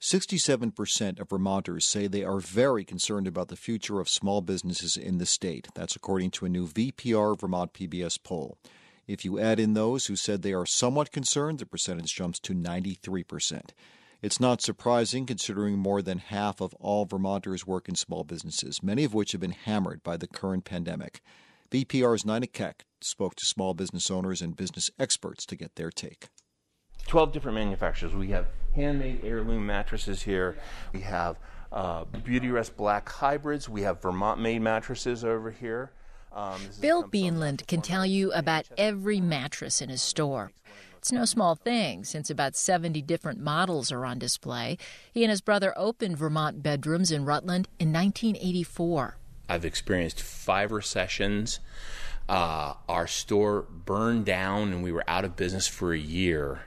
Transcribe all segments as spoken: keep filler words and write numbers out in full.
sixty-seven percent of Vermonters say they are very concerned about the future of small businesses in the state. That's according to a new V P R Vermont P B S poll. If you add in those who said they are somewhat concerned, the percentage jumps to ninety-three percent. It's not surprising considering more than half of all Vermonters work in small businesses, many of which have been hammered by the current pandemic. V P R's Nina Keck spoke to small business owners and business experts to get their take. twelve different manufacturers. We have handmade heirloom mattresses here. We have uh, Beautyrest Black hybrids. We have Vermont-made mattresses over here. Um, Bill Beanland can tell you about every mattress in his store. It's no small thing, since about seventy different models are on display. He and his brother opened Vermont Bedrooms in Rutland in nineteen eighty-four. I've experienced five recessions. Uh, our store burned down and we were out of business for a year.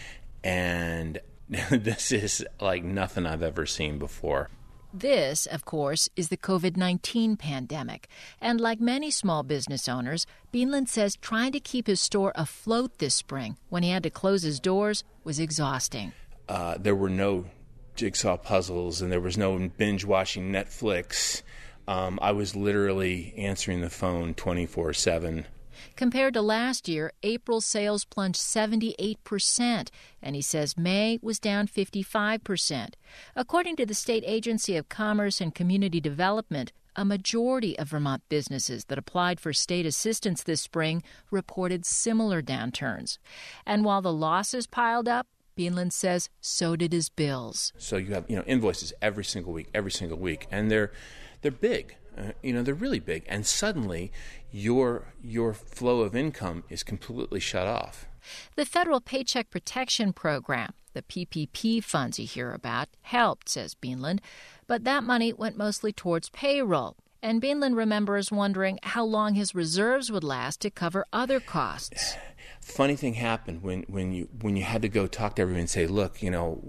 And this is like nothing I've ever seen before. This, of course, is the covid nineteen pandemic. And like many small business owners, Beanland says trying to keep his store afloat this spring when he had to close his doors was exhausting. Uh, there were no jigsaw puzzles and there was no binge-watching Netflix. Um, I was literally answering the phone twenty-four seven. Compared to last year, April sales plunged seventy-eight percent, and he says May was down fifty-five percent. According to the State Agency of Commerce and Community Development, a majority of Vermont businesses that applied for state assistance this spring reported similar downturns. And while the losses piled up, Beanland says so did his bills. So you have, you know, invoices every single week, every single week, and they're they're big. Uh, you know, they're really big. And suddenly your your flow of income is completely shut off. The Federal Paycheck Protection Program, the P P P funds you hear about, helped, says Beanland, but that money went mostly towards payroll. And Beanland remembers wondering how long his reserves would last to cover other costs. Funny thing happened when, when you when you had to go talk to everyone and say, look, you know,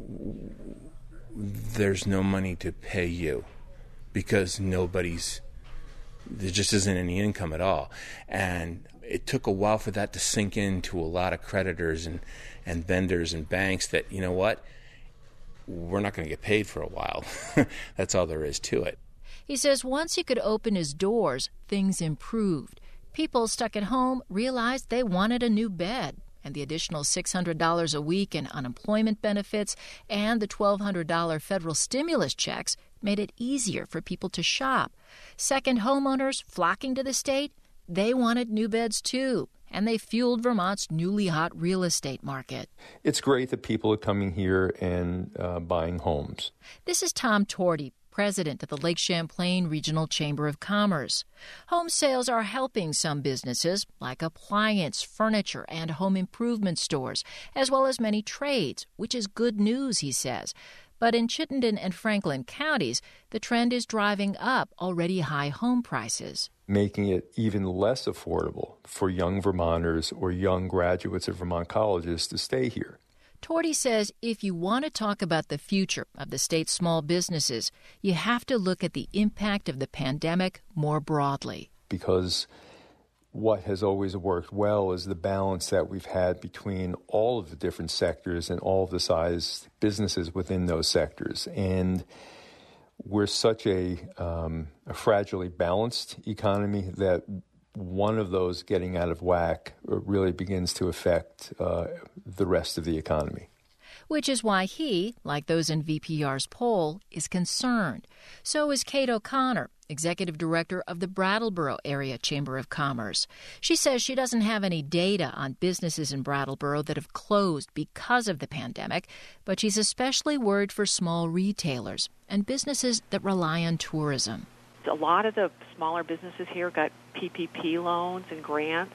there's no money to pay you because nobody's, there just isn't any income at all. And it took a while for that to sink into a lot of creditors and, and vendors and banks that, you know what, we're not going to get paid for a while. That's all there is to it. He says once he could open his doors, things improved. People stuck at home realized they wanted a new bed, and the additional six hundred dollars a week in unemployment benefits and the twelve hundred dollars federal stimulus checks made it easier for people to shop. Second homeowners flocking to the state, they wanted new beds too, and they fueled Vermont's newly hot real estate market. It's great that people are coming here and uh, buying homes. This is Tom Torty, president of the Lake Champlain Regional Chamber of Commerce. Home sales are helping some businesses, like appliance, furniture, and home improvement stores, as well as many trades, which is good news, he says. But in Chittenden and Franklin counties, the trend is driving up already high home prices, making it even less affordable for young Vermonters or young graduates of Vermont colleges to stay here. Torty says if you want to talk about the future of the state's small businesses, you have to look at the impact of the pandemic more broadly. Because what has always worked well is the balance that we've had between all of the different sectors and all of the size businesses within those sectors. And we're such a, um, a fragilely balanced economy that one of those getting out of whack really begins to affect uh, the rest of the economy. Which is why he, like those in V P R's poll, is concerned. So is Kate O'Connor, executive director of the Brattleboro Area Chamber of Commerce. She says she doesn't have any data on businesses in Brattleboro that have closed because of the pandemic, but she's especially worried for small retailers and businesses that rely on tourism. A lot of the smaller businesses here got P P P loans and grants,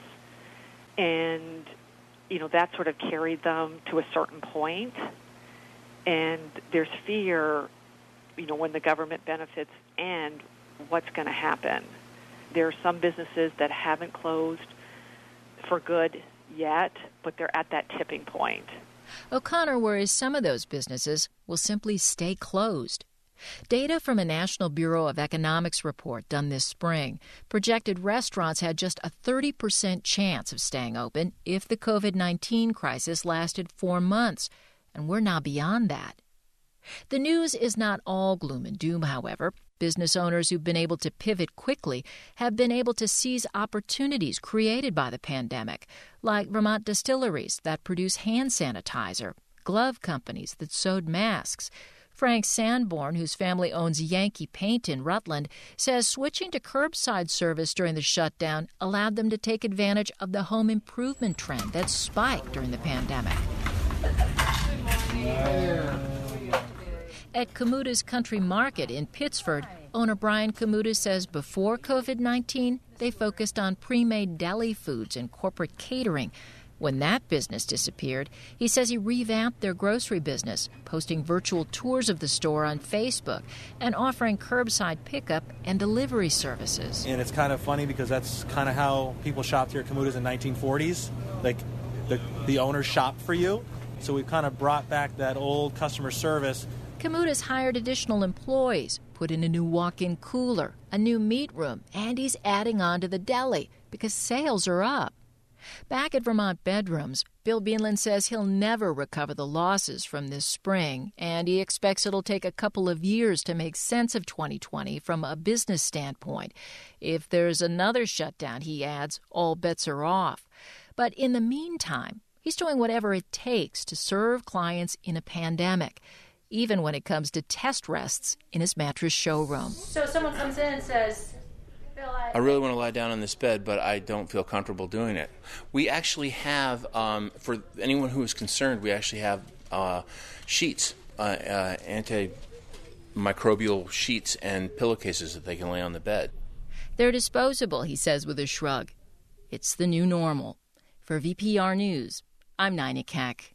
and, you know, that sort of carried them to a certain point. And there's fear, you know, when the government benefits end, what's going to happen. There are some businesses that haven't closed for good yet, but they're at that tipping point. O'Connor worries some of those businesses will simply stay closed. Data from a National Bureau of Economics report done this spring projected restaurants had just a thirty percent chance of staying open if the covid nineteen crisis lasted four months, and we're now beyond that. The news is not all gloom and doom, however. Business owners who've been able to pivot quickly have been able to seize opportunities created by the pandemic, like Vermont distilleries that produce hand sanitizer, glove companies that sewed masks. Frank Sanborn, whose family owns Yankee Paint in Rutland, says switching to curbside service during the shutdown allowed them to take advantage of the home improvement trend that spiked during the pandemic. At Kamuta's Country Market in Pittsford, owner Brian Kamuta says before covid nineteen, they focused on pre-made deli foods and corporate catering. When that business disappeared, he says he revamped their grocery business, posting virtual tours of the store on Facebook and offering curbside pickup and delivery services. And it's kind of funny because that's kind of how people shopped here at Kamuta's in the nineteen forties. Like, the, the owners shopped for you. So we've kind of brought back that old customer service. Kamuta's hired additional employees, put in a new walk-in cooler, a new meat room, and he's adding on to the deli because sales are up. Back at Vermont Bedrooms, Bill Beanland says he'll never recover the losses from this spring, and he expects it'll take a couple of years to make sense of twenty twenty from a business standpoint. If there's another shutdown, he adds, all bets are off. But in the meantime, he's doing whatever it takes to serve clients in a pandemic, even when it comes to test rests in his mattress showroom. So if someone comes in and says, Bill, I... I really want to lie down on this bed, but I don't feel comfortable doing it. We actually have, um, for anyone who is concerned, we actually have uh, sheets, uh, uh, antimicrobial sheets and pillowcases that they can lay on the bed. They're disposable, he says with a shrug. It's the new normal. For V P R News, I'm Nina Keck.